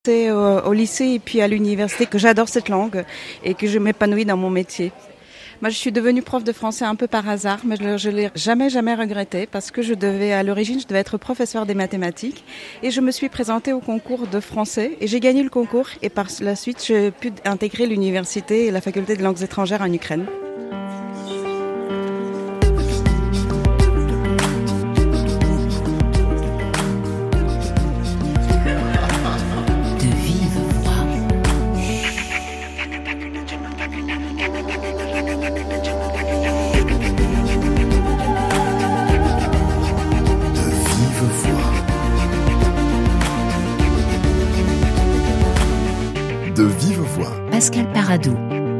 C'est au lycée et puis à l'université que j'adore cette langue et que je m'épanouis dans mon métier. Moi, je suis devenue prof de français un peu par hasard, mais je l'ai jamais regretté parce que à l'origine, je devais être professeur des mathématiques et je me suis présentée au concours de français et j'ai gagné le concours et par la suite, j'ai pu intégrer l'université et la faculté de langues étrangères en Ukraine. De vive voix. Pascal Paradou.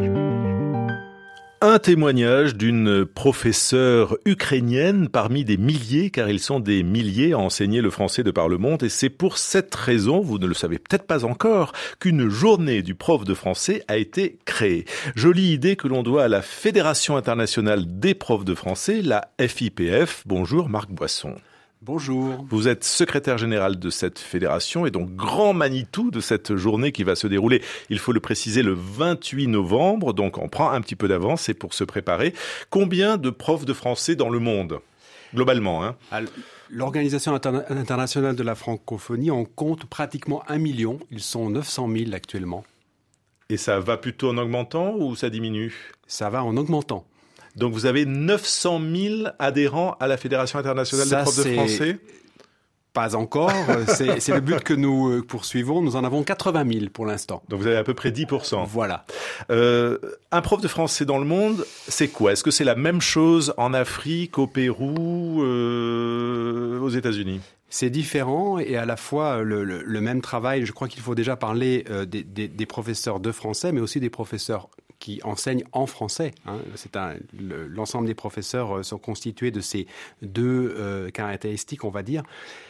Un témoignage d'une professeure ukrainienne parmi des milliers, car ils sont des milliers à enseigner le français de par le monde. Et c'est pour cette raison, vous ne le savez peut-être pas encore, qu'une journée du prof de français a été créée. Jolie idée que l'on doit à la Fédération internationale des profs de français, la FIPF. Bonjour Marc Boisson. Bonjour. Vous êtes secrétaire général de cette fédération et donc grand Manitou de cette journée qui va se dérouler, il faut le préciser, le 28 novembre. Donc on prend un petit peu d'avance, c'est pour se préparer. Combien de profs de français dans le monde, globalement, hein? L'Organisation internationale de la francophonie en compte pratiquement 1 million. Ils sont 900 000 actuellement. Et ça va plutôt en augmentant ou ça diminue? Ça va en augmentant. Donc vous avez 900 000 adhérents à la Fédération internationale des profs de français? Pas encore. C'est le but que nous poursuivons. Nous en avons 80 000 pour l'instant. Donc vous avez à peu près 10%. Voilà. Un prof de français dans le monde, c'est quoi? Est-ce que c'est la même chose en Afrique, au Pérou, aux États-Unis? C'est différent et à la fois le même travail. Je crois qu'il faut déjà parler des professeurs de français, mais aussi des professeurs qui enseignent en français. L'ensemble des professeurs sont constitués de ces deux caractéristiques, on va dire.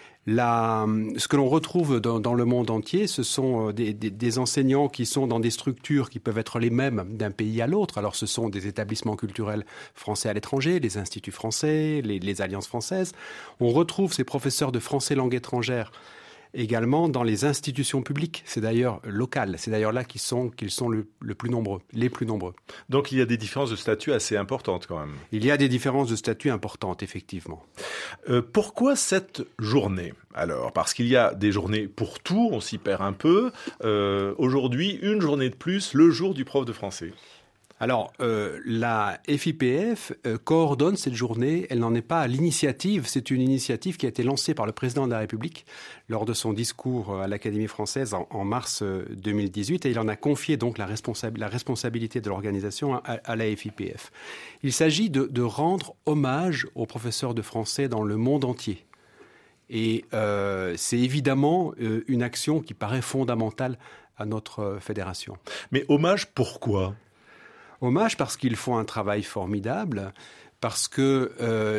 Ce que l'on retrouve dans le monde entier, ce sont des enseignants qui sont dans des structures qui peuvent être les mêmes d'un pays à l'autre. Alors ce sont des établissements culturels français à l'étranger, les instituts français, les alliances françaises. On retrouve ces professeurs de français langue étrangère également dans les institutions publiques, c'est d'ailleurs local, c'est d'ailleurs là qu'ils sont les plus nombreux. Donc il y a des différences de statut assez importantes quand même. Il y a des différences de statut importantes, effectivement. Pourquoi cette journée? Alors, parce qu'il y a des journées pour tout, on s'y perd un peu. Aujourd'hui, une journée de plus, le jour du prof de français. Alors, la FIPF coordonne cette journée. Elle n'en est pas à l'initiative. C'est une initiative qui a été lancée par le président de la République lors de son discours à l'Académie française en mars 2018. Et il en a confié donc la responsabilité de l'organisation à la FIPF. Il s'agit de rendre hommage aux professeurs de français dans le monde entier. Et c'est évidemment une action qui paraît fondamentale à notre fédération. Mais hommage, pourquoi ? Hommage parce qu'ils font un travail formidable, parce que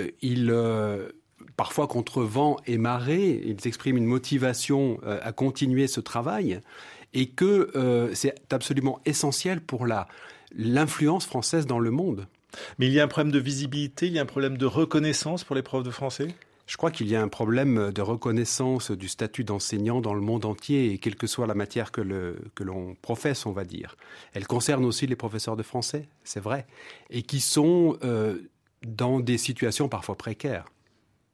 parfois contre vent et marée, ils expriment une motivation à continuer ce travail et que c'est absolument essentiel pour l'influence française dans le monde. Mais il y a un problème de visibilité, il y a un problème de reconnaissance pour les profs de français ? Je crois qu'il y a un problème de reconnaissance du statut d'enseignant dans le monde entier, et quelle que soit la matière que l'on professe, on va dire. Elle concerne aussi les professeurs de français, c'est vrai, et qui sont dans des situations parfois précaires. Pourquoi ?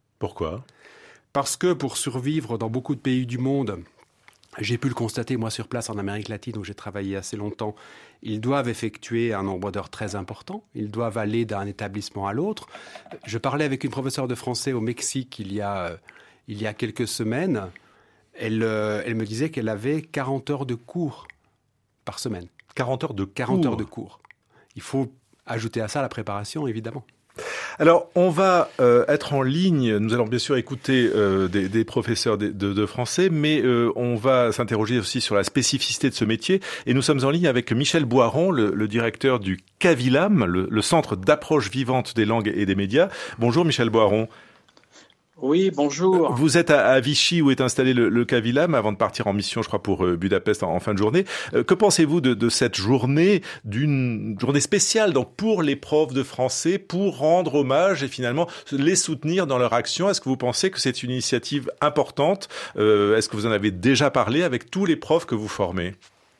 Parce que pour survivre dans beaucoup de pays du monde, j'ai pu le constater, moi, sur place en Amérique latine, où j'ai travaillé assez longtemps, ils doivent effectuer un nombre d'heures très important. Ils doivent aller d'un établissement à l'autre. Je parlais avec une professeure de français au Mexique il y a quelques semaines. Elle me disait qu'elle avait 40 heures de cours par semaine. 40 heures de cours. 40 heures de cours. Il faut ajouter à ça la préparation, évidemment. Alors, on va être en ligne. Nous allons bien sûr écouter des professeurs de français, mais on va s'interroger aussi sur la spécificité de ce métier. Et nous sommes en ligne avec Michel Boiron, le directeur du CAVILAM, le Centre d'approche vivante des langues et des médias. Bonjour Michel Boiron. Oui, bonjour. Vous êtes à Vichy où est installé le Cavilam avant de partir en mission, je crois, pour Budapest en fin de journée. Que pensez-vous de cette journée, d'une journée spéciale donc pour les profs de français, pour rendre hommage et finalement les soutenir dans leur action? Est-ce que vous pensez que c'est une initiative importante? Est-ce que vous en avez déjà parlé avec tous les profs que vous formez?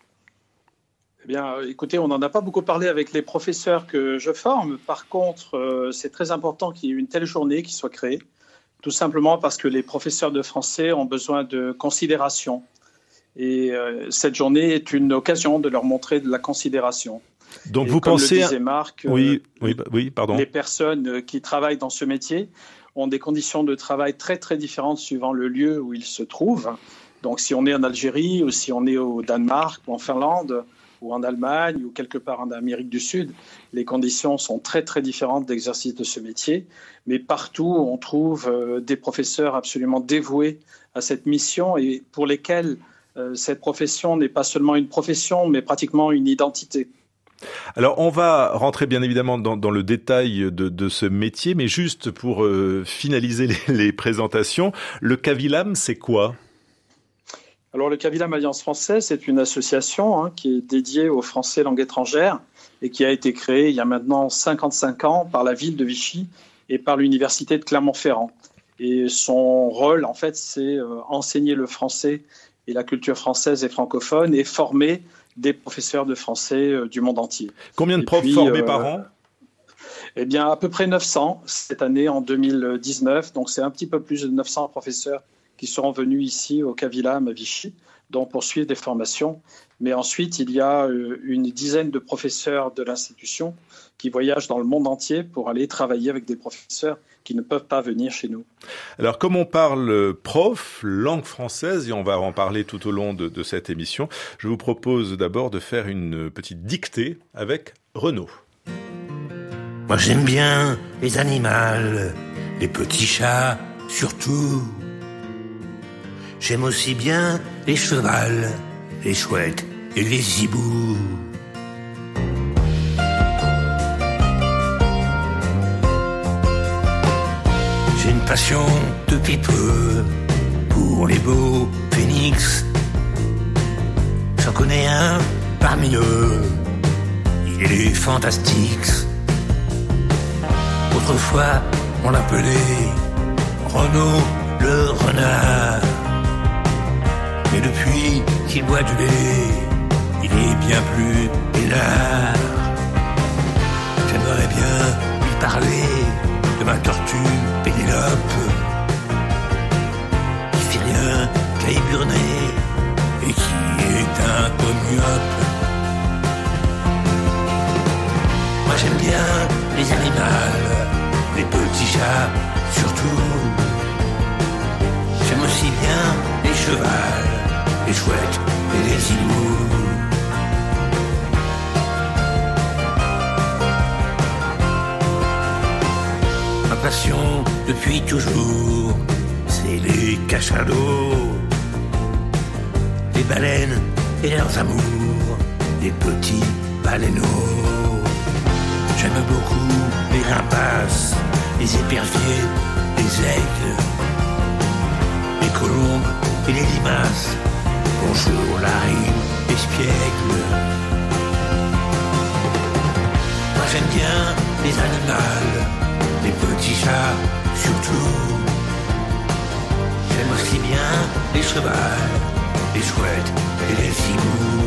Eh bien, écoutez, on n'en a pas beaucoup parlé avec les professeurs que je forme. Par contre, c'est très important qu'il y ait une telle journée qui soit créée. Tout simplement parce que les professeurs de français ont besoin de considération. Et cette journée est une occasion de leur montrer de la considération. Donc et vous comme pensez... le disait Marc, oui, pardon. Les personnes qui travaillent dans ce métier ont des conditions de travail très, très différentes suivant le lieu où ils se trouvent. Donc si on est en Algérie ou si on est au Danemark ou en Finlande ou en Allemagne ou quelque part en Amérique du Sud, les conditions sont très très différentes d'exercice de ce métier. Mais partout, on trouve des professeurs absolument dévoués à cette mission et pour lesquels cette profession n'est pas seulement une profession, mais pratiquement une identité. Alors, on va rentrer bien évidemment dans le détail de ce métier, mais juste pour finaliser les présentations, le Cavilam, c'est quoi ? Alors, le Cavilam Alliance Française, c'est une association qui est dédiée aux Français langue étrangère et qui a été créée il y a maintenant 55 ans par la ville de Vichy et par l'université de Clermont-Ferrand. Et son rôle, en fait, c'est enseigner le français et la culture française et francophone et former des professeurs de français du monde entier. Combien de profs formés par an ? Eh bien, à peu près 900 cette année en 2019. Donc, c'est un petit peu plus de 900 professeurs qui seront venus ici au Cavilam à Vichy, dont poursuivre des formations. Mais ensuite, il y a une dizaine de professeurs de l'institution qui voyagent dans le monde entier pour aller travailler avec des professeurs qui ne peuvent pas venir chez nous. Alors, comme on parle prof, langue française, et on va en parler tout au long de cette émission, je vous propose d'abord de faire une petite dictée avec Renaud. Moi j'aime bien les animaux, les petits chats surtout. J'aime aussi bien les chevals, les chouettes et les hiboux. J'ai une passion depuis peu pour les beaux phénix. J'en connais un parmi eux, il est fantastique. Autrefois on l'appelait Renaud le renard. Mais depuis qu'il boit du lait, il est bien plus peinard. J'aimerais bien lui parler de ma tortue Pénélope, qui fait rien qu'à éburner et qui est un peu myope. Moi j'aime bien les animaux, les petits chats surtout. J'aime aussi bien les chevals, les chouettes et les hiboux. Ma passion depuis toujours, c'est les cachalots, les baleines et leurs amours, les petits baleineaux. J'aime beaucoup les rapaces, les éperviers, les aigles, les colombes et les limaces. Bonjour la rime espiègle. Moi j'aime bien les animaux, les petits chats surtout. J'aime aussi bien les chevals, les chouettes et les hiboux.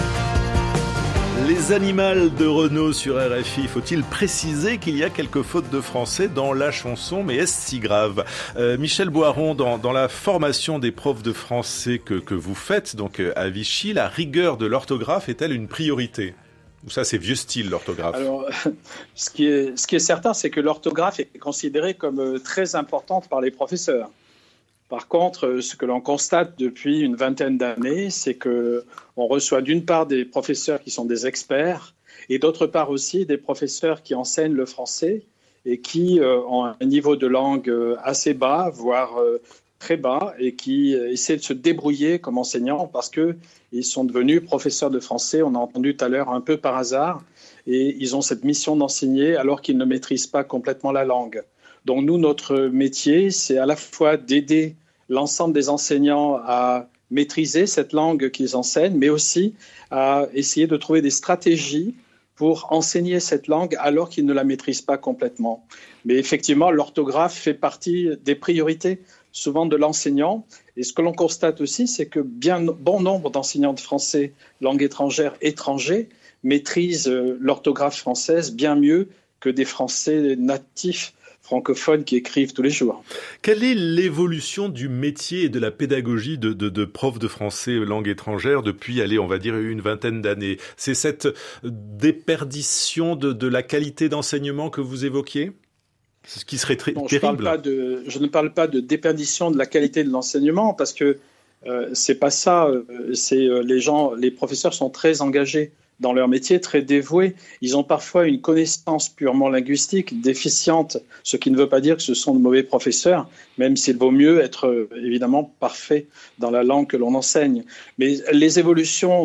Les animaux de Renaud sur RFI. Faut-il préciser qu'il y a quelques fautes de français dans la chanson, mais est-ce si grave ? Michel Boiron, dans la formation des profs de français que vous faites donc à Vichy, la rigueur de l'orthographe est-elle une priorité ? Ou ça, c'est vieux style, l'orthographe ? Alors, ce qui est certain, c'est que l'orthographe est considérée comme très importante par les professeurs. Par contre, ce que l'on constate depuis une vingtaine d'années, c'est qu'on reçoit d'une part des professeurs qui sont des experts et d'autre part aussi des professeurs qui enseignent le français et qui ont un niveau de langue assez bas, voire très bas, et qui essaient de se débrouiller comme enseignants parce qu'ils sont devenus professeurs de français, on a entendu tout à l'heure, un peu par hasard, et ils ont cette mission d'enseigner alors qu'ils ne maîtrisent pas complètement la langue. Donc nous, notre métier, c'est à la fois d'aider l'ensemble des enseignants à maîtriser cette langue qu'ils enseignent, mais aussi à essayer de trouver des stratégies pour enseigner cette langue alors qu'ils ne la maîtrisent pas complètement. Mais effectivement, l'orthographe fait partie des priorités souvent de l'enseignant. Et ce que l'on constate aussi, c'est que bon nombre d'enseignants de français, langue étrangère, étrangers, maîtrisent l'orthographe française bien mieux que des Français natifs francophones qui écrivent tous les jours. Quelle est l'évolution du métier et de la pédagogie de prof de français langue étrangère depuis, on va dire une vingtaine d'années? C'est cette déperdition de la qualité d'enseignement que vous évoquiez? C'est ce qui serait terrible. Je ne parle pas de déperdition de la qualité de l'enseignement parce que c'est pas ça. Les professeurs sont très engagés dans leur métier, très dévoués. Ils ont parfois une connaissance purement linguistique déficiente, ce qui ne veut pas dire que ce sont de mauvais professeurs, même s'il vaut mieux être évidemment parfait dans la langue que l'on enseigne. Mais les évolutions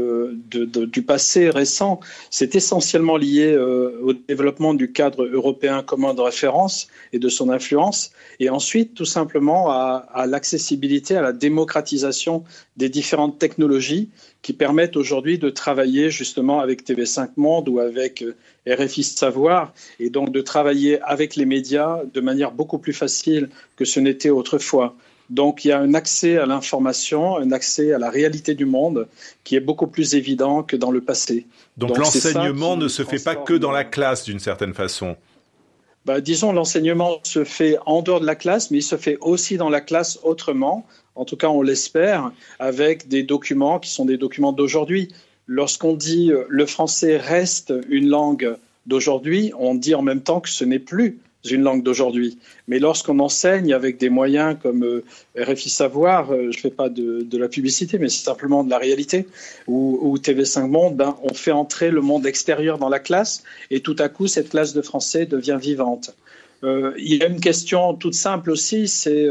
du passé récent, c'est essentiellement lié au développement du cadre européen commun de référence et de son influence, et ensuite tout simplement à l'accessibilité, à la démocratisation des différentes technologies qui permettent aujourd'hui de travailler justement avec TV5 Monde ou avec RFI Savoir, et donc de travailler avec les médias de manière beaucoup plus facile que ce n'était autrefois. Donc il y a un accès à l'information, un accès à la réalité du monde qui est beaucoup plus évident que dans le passé. Donc l'enseignement ne se fait pas que dans la classe d'une certaine façon. Disons, l'enseignement se fait en dehors de la classe, mais il se fait aussi dans la classe autrement. En tout cas, on l'espère, avec des documents qui sont des documents d'aujourd'hui. Lorsqu'on dit le français reste une langue d'aujourd'hui, on dit en même temps que ce n'est plus une langue d'aujourd'hui. Mais lorsqu'on enseigne avec des moyens comme RFI Savoir, je ne fais pas de la publicité, mais c'est simplement de la réalité, ou TV5 Monde, on fait entrer le monde extérieur dans la classe et tout à coup, cette classe de français devient vivante. Il y a une question toute simple aussi, c'est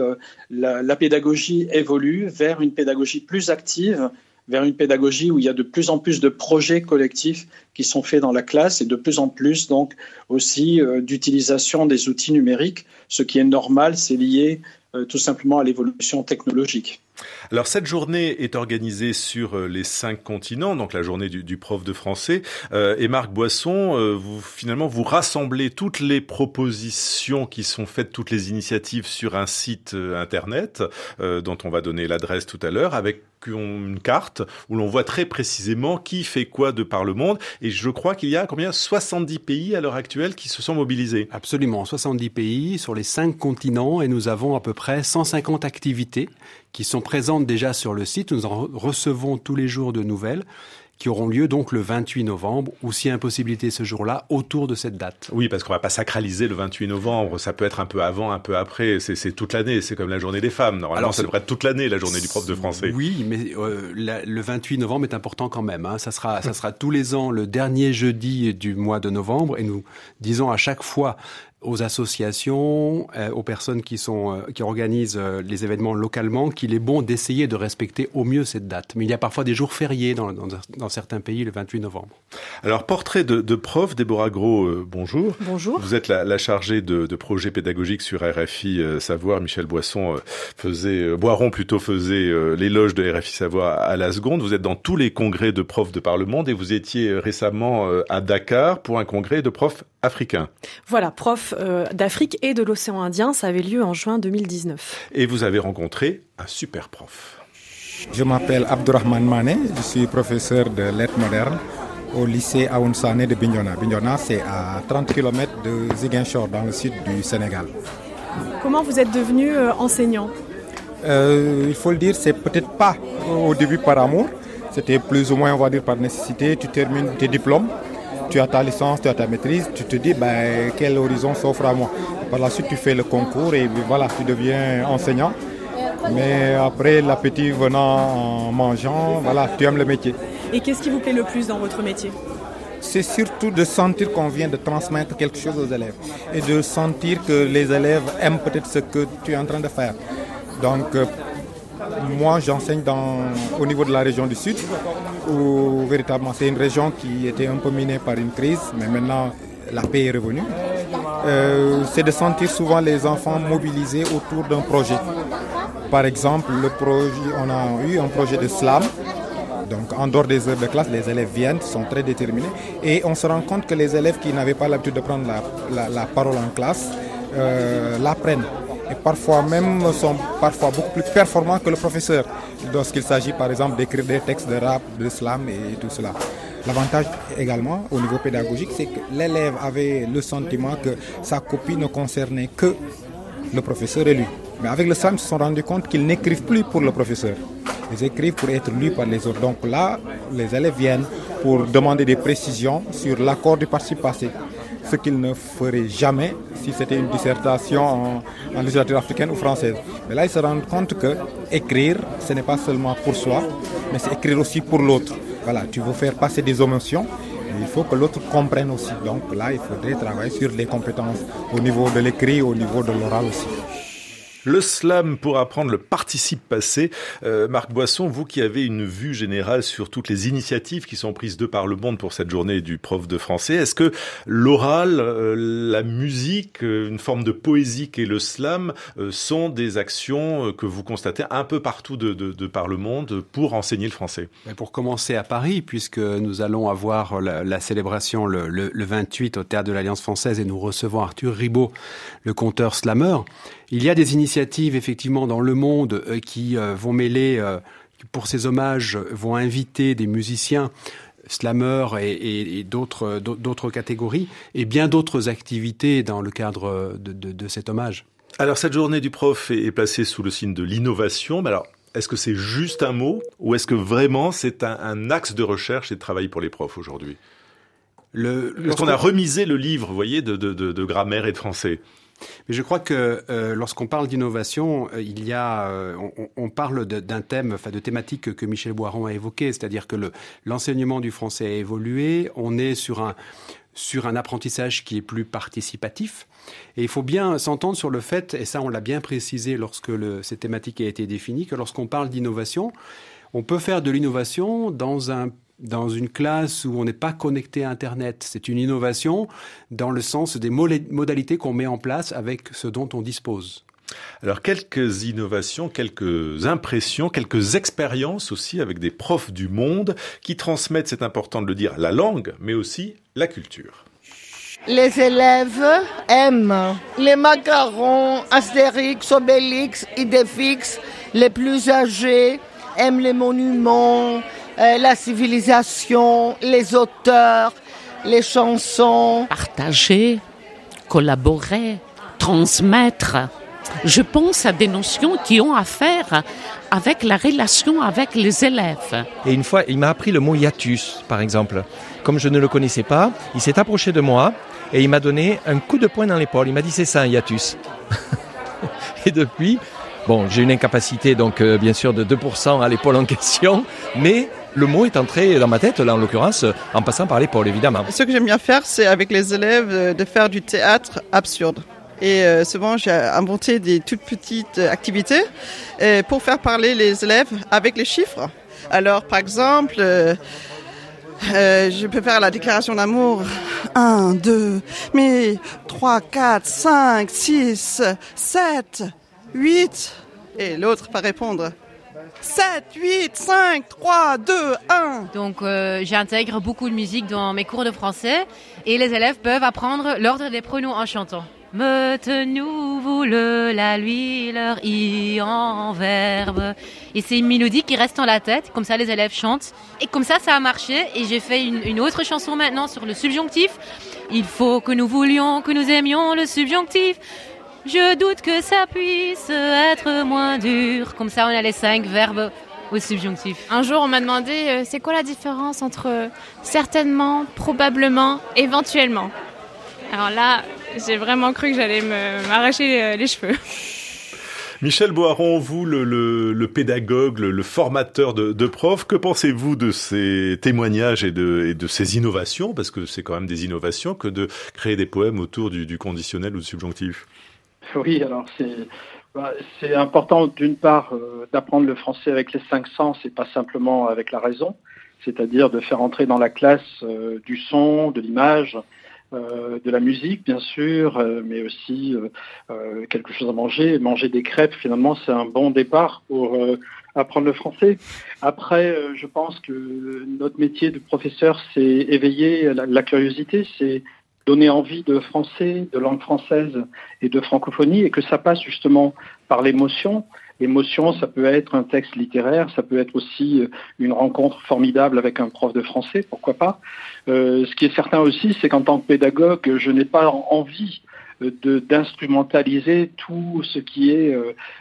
la pédagogie évolue vers une pédagogie plus active, vers une pédagogie où il y a de plus en plus de projets collectifs qui sont faits dans la classe et de plus en plus donc aussi d'utilisation des outils numériques. Ce qui est normal, c'est lié tout simplement à l'évolution technologique. Alors cette journée est organisée sur les 5 continents, donc la journée du prof de français. Et Marc Boisson, vous rassemblez toutes les propositions qui sont faites, toutes les initiatives sur un site internet dont on va donner l'adresse tout à l'heure, avec une carte où l'on voit très précisément qui fait quoi de par le monde. Et je crois qu'il y a 70 pays à l'heure actuelle qui se sont mobilisés. Absolument, 70 pays sur les 5 continents, et nous avons à peu près 150 activités qui sont présentes déjà sur le site. Nous en recevons tous les jours de nouvelles qui auront lieu donc le 28 novembre, ou si impossibilité ce jour-là, autour de cette date. Oui, parce qu'on va pas sacraliser le 28 novembre, ça peut être un peu avant, un peu après, c'est toute l'année, c'est comme la journée des femmes. Normalement, alors, ça devrait être toute l'année, la journée du prof de français. Oui, mais le 28 novembre est important quand même. Ça sera tous les ans le dernier jeudi du mois de novembre, et nous disons à chaque fois aux associations, aux personnes qui organisent les événements localement, qu'il est bon d'essayer de respecter au mieux cette date. Mais il y a parfois des jours fériés dans certains pays le 28 novembre. Alors, portrait de prof, Déborah Gros, bonjour. Bonjour. Vous êtes la chargée de projets pédagogiques sur RFI Savoir. Michel Boiron faisait l'éloge de RFI Savoir à la seconde. Vous êtes dans tous les congrès de profs de par le monde et vous étiez récemment à Dakar pour un congrès de profs africains. Voilà, prof d'Afrique et de l'océan Indien, ça avait lieu en juin 2019. Et vous avez rencontré un super prof. Je m'appelle Abdourahmane Mané, je suis professeur de lettres modernes au lycée Aoun Sané de Bignona. Bignona, c'est à 30 km de Ziguinchor, dans le sud du Sénégal. Comment vous êtes devenu enseignant ? Il faut le dire, c'est peut-être pas au début par amour, c'était plus ou moins, on va dire, par nécessité. Tu termines tes diplômes, tu as ta licence, tu as ta maîtrise, tu te dis quel horizon s'offre à moi. Par la suite, tu fais le concours et voilà, tu deviens enseignant. Mais après, l'appétit venant en mangeant, voilà, tu aimes le métier. Et qu'est-ce qui vous plaît le plus dans votre métier ? C'est surtout de sentir qu'on vient de transmettre quelque chose aux élèves et de sentir que les élèves aiment peut-être ce que tu es en train de faire. Donc, moi, j'enseigne au niveau de la région du Sud, où véritablement c'est une région qui était un peu minée par une crise, mais maintenant la paix est revenue. c'est de sentir souvent les enfants mobilisés autour d'un projet. Par exemple, on a eu un projet de slam. Donc, en dehors des heures de classe, les élèves viennent, sont très déterminés. Et on se rend compte que les élèves qui n'avaient pas l'habitude de prendre la parole en classe l'apprennent. Et parfois même sont beaucoup plus performants que le professeur lorsqu'il s'agit par exemple d'écrire des textes de rap, de slam et tout cela. L'avantage également au niveau pédagogique, c'est que l'élève avait le sentiment que sa copie ne concernait que le professeur et lui. Mais avec le slam, ils se sont rendus compte qu'ils n'écrivent plus pour le professeur. Ils écrivent pour être lus par les autres. Donc là, les élèves viennent pour demander des précisions sur l'accord du participe passé. Ce qu'ils ne feraient jamais si c'était une dissertation en littérature africaine ou française. Mais là, ils se rendent compte que écrire, ce n'est pas seulement pour soi, mais c'est écrire aussi pour l'autre. Voilà, tu veux faire passer des émotions, mais il faut que l'autre comprenne aussi. Donc là, il faudrait travailler sur les compétences au niveau de l'écrit, au niveau de l'oral aussi. Le slam pour apprendre le participe passé. Marc Boisson, vous qui avez une vue générale sur toutes les initiatives qui sont prises de par le monde pour cette journée du prof de français, est-ce que l'oral, la musique, une forme de poésie qu'est le slam, sont des actions que vous constatez un peu partout de par le monde pour enseigner le français? Pour commencer à Paris, puisque nous allons avoir la célébration le 28 au Théâtre de l'Alliance française et nous recevons Arthur Ribot, le conteur slameur. Il y a des initiatives effectivement dans le monde qui vont mêler, pour ces hommages, vont inviter des musiciens, slameurs et d'autres catégories, et bien d'autres activités dans le cadre de cet hommage. Alors cette journée du prof est placée sous le signe de l'innovation, mais alors est-ce que c'est juste un mot ou est-ce que vraiment c'est un axe de recherche et de travail pour les profs aujourd'hui? Est-ce qu'on a remisé le livre, vous voyez, de grammaire et de français? Mais je crois que lorsqu'on parle d'innovation, on parle d'un thème, de thématique que Michel Boiron a évoqué, c'est-à-dire que l'enseignement du français a évolué, on est sur un apprentissage qui est plus participatif, et il faut bien s'entendre sur le fait, et ça on l'a bien précisé lorsque cette thématique a été définie, que lorsqu'on parle d'innovation, on peut faire de l'innovation dans une classe où on n'est pas connecté à Internet. C'est une innovation dans le sens des modalités qu'on met en place avec ce dont on dispose. Alors, quelques innovations, quelques impressions, quelques expériences aussi avec des profs du monde qui transmettent, c'est important de le dire, la langue, mais aussi la culture. Les élèves aiment les macarons, Astérix, Obélix, Idéfix. Les plus âgés aiment les monuments, la civilisation, les auteurs, les chansons. Partager, collaborer, transmettre. Je pense à des notions qui ont à faire avec la relation avec les élèves. Et une fois, il m'a appris le mot hiatus, par exemple. Comme je ne le connaissais pas, il s'est approché de moi et il m'a donné un coup de poing dans l'épaule. Il m'a dit, c'est ça un hiatus. Et depuis, j'ai une incapacité, donc bien sûr, de 2% à l'épaule en question, mais le mot est entré dans ma tête, là en l'occurrence, en passant par l'épaule, évidemment. Ce que j'aime bien faire, c'est avec les élèves de faire du théâtre absurde. Et souvent, j'ai inventé des toutes petites activités pour faire parler les élèves avec les chiffres. Alors, par exemple, je peux faire la déclaration d'amour. 1, 2, mais 3, 4, 5, 6, 7, 8. Et l'autre va répondre. 7, 8, 5, 3, 2, 1. Donc j'intègre beaucoup de musique dans mes cours de français et les élèves peuvent apprendre l'ordre des pronoms en chantant. Mettez-nous, vous, le, la, lui, leur, i en verbe. Et c'est une mélodie qui reste dans la tête, comme ça les élèves chantent. Et comme ça a marché. Et j'ai fait une autre chanson maintenant sur le subjonctif. Il faut que nous voulions, que nous aimions le subjonctif. Je doute que ça puisse être moins dur. Comme ça on a les 5 verbes au subjonctif. Un jour on m'a demandé c'est quoi la différence entre certainement, probablement, éventuellement. Alors là, j'ai vraiment cru que j'allais m'arracher les cheveux. Michel Boiron, vous, le pédagogue, le formateur de profs, que pensez-vous de ces témoignages et de ces innovations, parce que c'est quand même des innovations, que de créer des poèmes autour du conditionnel ou du subjonctif? Oui, alors c'est important d'une part d'apprendre le français avec les 5 sens et pas simplement avec la raison, c'est-à-dire de faire entrer dans la classe du son, de l'image, de la musique, bien sûr, mais aussi quelque chose à manger. Manger des crêpes, finalement, c'est un bon départ pour apprendre le français. Après, je pense que notre métier de professeur, c'est éveiller la curiosité, c'est donner envie de français, de langue française et de francophonie, et que ça passe justement par l'émotion. L'émotion, ça peut être un texte littéraire, ça peut être aussi une rencontre formidable avec un prof de français, pourquoi pas. Ce qui est certain aussi, c'est qu'en tant que pédagogue, je n'ai pas envie d'instrumentaliser tout ce qui est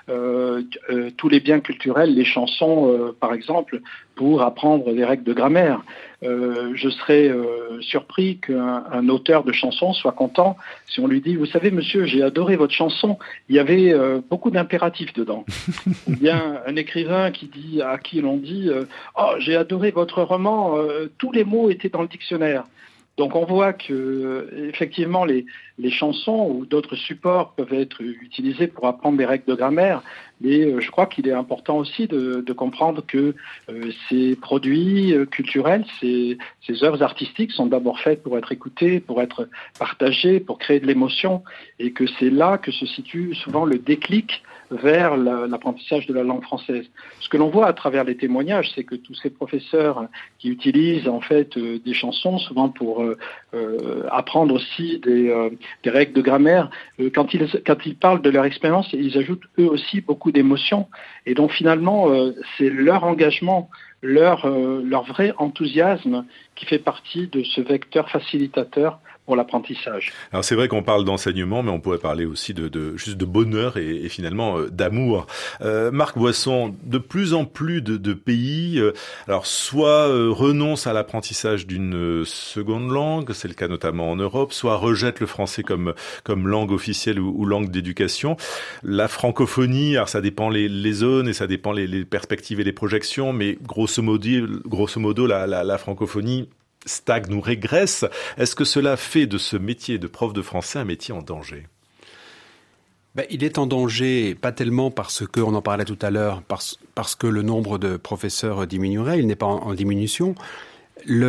tous les biens culturels, les chansons par exemple, pour apprendre des règles de grammaire. Je serais surpris qu'un auteur de chansons soit content si on lui dit « Vous savez, monsieur, j'ai adoré votre chanson, il y avait beaucoup d'impératifs dedans. » Ou bien un écrivain à qui l'on dit « Oh, j'ai adoré votre roman, tous les mots étaient dans le dictionnaire. » Donc on voit que effectivement les chansons ou d'autres supports peuvent être utilisés pour apprendre des règles de grammaire, mais je crois qu'il est important aussi de comprendre que ces produits culturels, ces œuvres artistiques sont d'abord faites pour être écoutées, pour être partagées, pour créer de l'émotion, et que c'est là que se situe souvent le déclic vers l'apprentissage de la langue française. Ce que l'on voit à travers les témoignages, c'est que tous ces professeurs qui utilisent en fait des chansons, souvent pour apprendre aussi des règles de grammaire, quand ils parlent de leur expérience, ils ajoutent eux aussi beaucoup d'émotions. Et donc finalement, c'est leur engagement, leur vrai enthousiasme qui fait partie de ce vecteur facilitateur pour l'apprentissage. Alors c'est vrai qu'on parle d'enseignement, mais on pourrait parler aussi juste de bonheur et finalement d'amour. Marc Boisson, de plus en plus de pays, alors soit renoncent à l'apprentissage d'une seconde langue, c'est le cas notamment en Europe, soit rejettent le français comme langue officielle ou langue d'éducation. La francophonie, alors ça dépend les zones et ça dépend les perspectives et les projections, mais grosso modo la francophonie stagne ou régresse. Est-ce que cela fait de ce métier de prof de français un métier en danger ? Il est en danger, pas tellement parce que, on en parlait tout à l'heure, parce que le nombre de professeurs diminuerait, il n'est pas en diminution. Il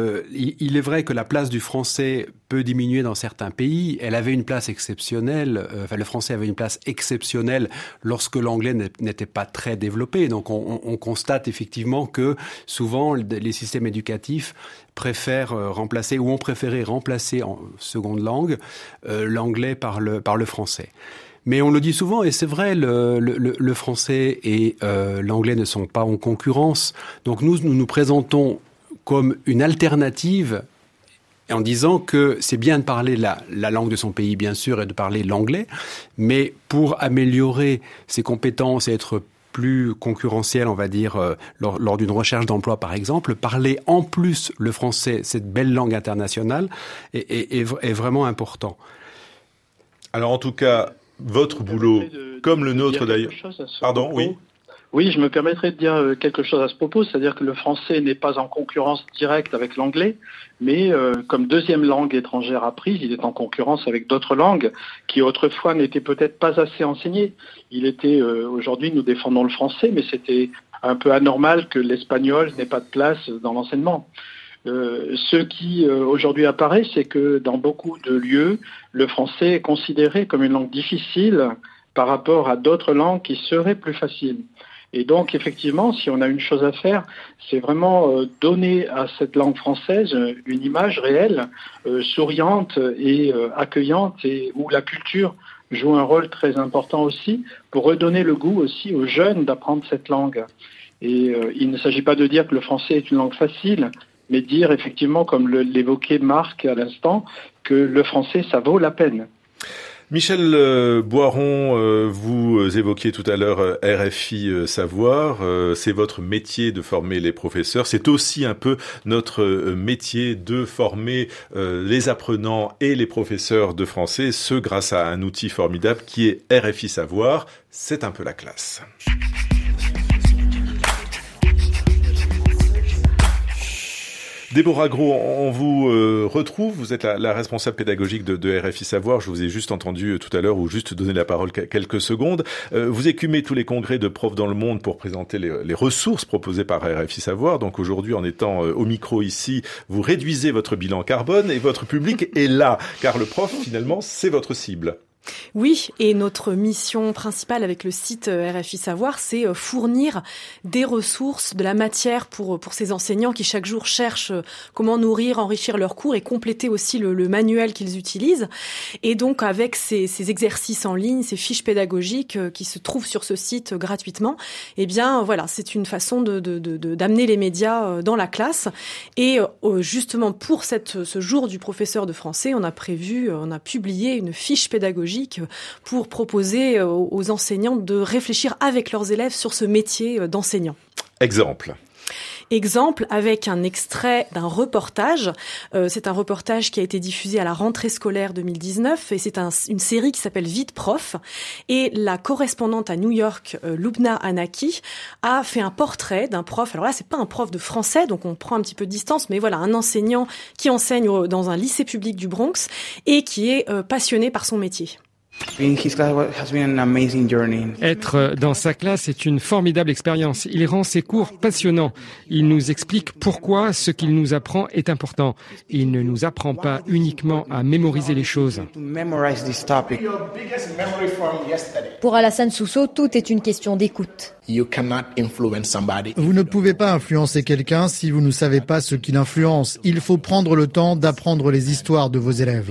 est vrai que la place du français peut diminuer dans certains pays. Elle avait une place exceptionnelle. Le français avait une place exceptionnelle lorsque l'anglais n'était pas très développé. Donc, on constate effectivement que souvent les systèmes éducatifs préfèrent remplacer ou ont préféré remplacer en seconde langue l'anglais par le français. Mais on le dit souvent, et c'est vrai, le français et l'anglais ne sont pas en concurrence. Donc nous présentons comme une alternative en disant que c'est bien de parler la langue de son pays, bien sûr, et de parler l'anglais, mais pour améliorer ses compétences et être plus concurrentiel, on va dire, lors d'une recherche d'emploi, par exemple, parler en plus le français, cette belle langue internationale, est vraiment important. Alors, en tout cas, votre boulot, comme le nôtre d'ailleurs... Pardon, oui. Oui, je me permettrais de dire quelque chose à ce propos, c'est-à-dire que le français n'est pas en concurrence directe avec l'anglais, mais comme deuxième langue étrangère apprise, il est en concurrence avec d'autres langues qui autrefois n'étaient peut-être pas assez enseignées. Aujourd'hui, nous défendons le français, mais c'était un peu anormal que l'espagnol n'ait pas de place dans l'enseignement. Ce qui aujourd'hui apparaît, c'est que dans beaucoup de lieux, le français est considéré comme une langue difficile par rapport à d'autres langues qui seraient plus faciles. Et donc, effectivement, si on a une chose à faire, c'est vraiment donner à cette langue française une image réelle, souriante et accueillante, et où la culture joue un rôle très important aussi, pour redonner le goût aussi aux jeunes d'apprendre cette langue. Et il ne s'agit pas de dire que le français est une langue facile, mais dire effectivement, comme l'évoquait Marc à l'instant, que le français, ça vaut la peine. Michel Boiron, vous évoquiez tout à l'heure RFI Savoir, c'est votre métier de former les professeurs, c'est aussi un peu notre métier de former les apprenants et les professeurs de français, ce grâce à un outil formidable qui est RFI Savoir, c'est un peu la classe. Déborah Gros, on vous retrouve. Vous êtes la responsable pédagogique de RFI Savoir. Je vous ai juste entendu tout à l'heure ou juste donner la parole quelques secondes. Vous écumez tous les congrès de profs dans le monde pour présenter les ressources proposées par RFI Savoir. Donc aujourd'hui, en étant au micro ici, vous réduisez votre bilan carbone et votre public est là. Car le prof, finalement, c'est votre cible. Oui, et notre mission principale avec le site RFI Savoir, c'est fournir des ressources, de la matière pour ces enseignants qui chaque jour cherchent comment nourrir, enrichir leurs cours et compléter aussi le manuel qu'ils utilisent. Et donc avec ces exercices en ligne, ces fiches pédagogiques qui se trouvent sur ce site gratuitement, eh bien voilà, c'est une façon d'amener les médias dans la classe. Et justement pour ce jour du professeur de français, on a publié une fiche pédagogique pour proposer aux enseignants de réfléchir avec leurs élèves sur ce métier d'enseignant. Exemple avec un extrait d'un reportage. C'est un reportage qui a été diffusé à la rentrée scolaire 2019 et c'est une série qui s'appelle Vite Prof. Et la correspondante à New York, Lubna Anaki, a fait un portrait d'un prof. Alors là, c'est pas un prof de français, donc on prend un petit peu de distance, mais voilà, un enseignant qui enseigne dans un lycée public du Bronx et qui est passionné par son métier. Être dans sa classe est une formidable expérience. Il rend ses cours passionnants. Il nous explique pourquoi ce qu'il nous apprend est important. Il ne nous apprend pas uniquement à mémoriser les choses. Pour Alassane Sousso, tout est une question d'écoute. Vous ne pouvez pas influencer quelqu'un si vous ne savez pas ce qu'il influence. Il faut prendre le temps d'apprendre les histoires de vos élèves.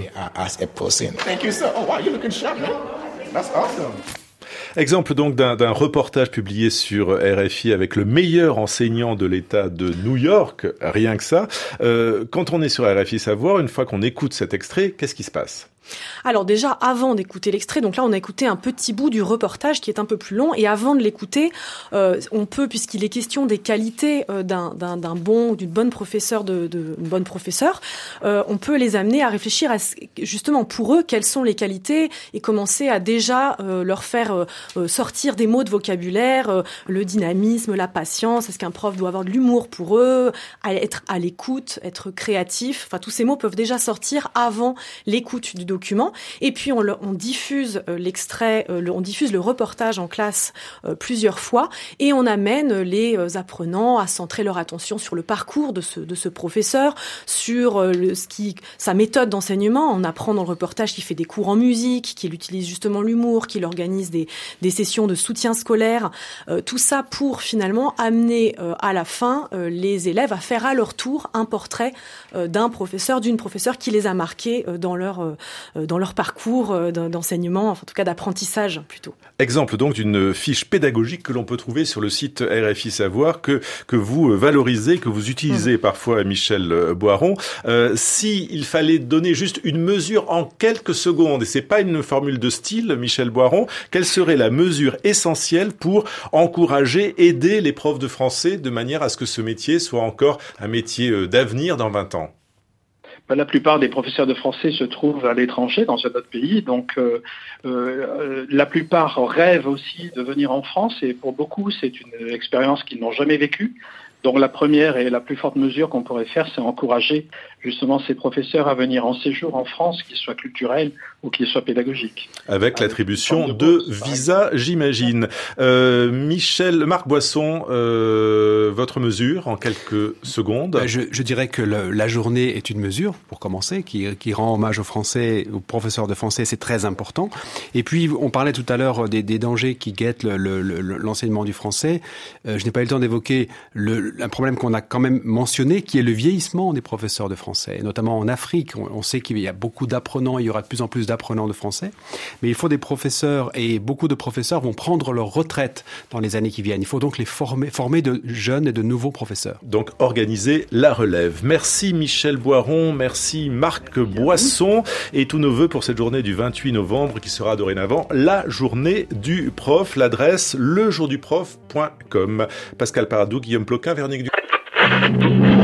Exemple donc d'un reportage publié sur RFI avec le meilleur enseignant de l'État de New York, rien que ça. Quand on est sur RFI Savoir, une fois qu'on écoute cet extrait, qu'est-ce qui se passe ? Alors déjà, avant d'écouter l'extrait, donc là on a écouté un petit bout du reportage qui est un peu plus long, et avant de l'écouter, on peut, puisqu'il est question des qualités d'un bon ou d'une bonne professeure, une bonne professeure, on peut les amener à réfléchir à justement pour eux quelles sont les qualités et commencer à déjà leur faire sortir des mots de vocabulaire, le dynamisme, la patience. Est-ce qu'un prof doit avoir de l'humour pour eux, être à l'écoute, être créatif. Enfin, tous ces mots peuvent déjà sortir avant l'écoute du document. Et puis on diffuse l'extrait, on diffuse le reportage en classe plusieurs fois, et on amène les apprenants à centrer leur attention sur le parcours de ce professeur, sur sa méthode d'enseignement. On apprend dans le reportage qu'il fait des cours en musique, qu'il utilise justement l'humour, qu'il organise des sessions de soutien scolaire. Tout ça pour finalement amener à la fin les élèves à faire à leur tour un portrait d'un professeur, d'une professeure qui les a marqués dans leur parcours d'enseignement, enfin, en tout cas d'apprentissage plutôt. Exemple donc d'une fiche pédagogique que l'on peut trouver sur le site RFI Savoir, que vous valorisez, que vous utilisez parfois, Michel Boiron. Si il fallait donner juste une mesure en quelques secondes, et c'est pas une formule de style, Michel Boiron, quelle serait la mesure essentielle pour encourager, aider les profs de français de manière à ce que ce métier soit encore un métier d'avenir dans 20 ans? La plupart des professeurs de français se trouvent à l'étranger, dans un autre pays, donc la plupart rêvent aussi de venir en France, et pour beaucoup, c'est une expérience qu'ils n'ont jamais vécue. Donc la première et la plus forte mesure qu'on pourrait faire, c'est encourager justement ces professeurs à venir en séjour en France, qu'ils soient culturels ou qu'ils soient pédagogiques. Avec l'attribution de visas, j'imagine. Marc Boisson, votre mesure en quelques secondes. Je dirais que la journée est une mesure, pour commencer, qui rend hommage aux Français, aux professeurs de français, c'est très important. Et puis, on parlait tout à l'heure des dangers qui guettent l'enseignement du français. Je n'ai pas eu le temps d'évoquer un problème qu'on a quand même mentionné, qui est le vieillissement des professeurs de français, notamment en Afrique. On sait qu'il y a beaucoup d'apprenants, il y aura de plus en plus d'apprenants de français, mais il faut des professeurs, et beaucoup de professeurs vont prendre leur retraite dans les années qui viennent. Il faut donc les former de jeunes et de nouveaux professeurs. Donc organiser la relève. Merci Michel Boiron, merci Marc Boisson, et tous nos vœux pour cette journée du 28 novembre qui sera dorénavant la journée du prof. L'adresse lejourduprof.com. Pascal Paradou, Guillaume Ploquin, Véronique Ducrot.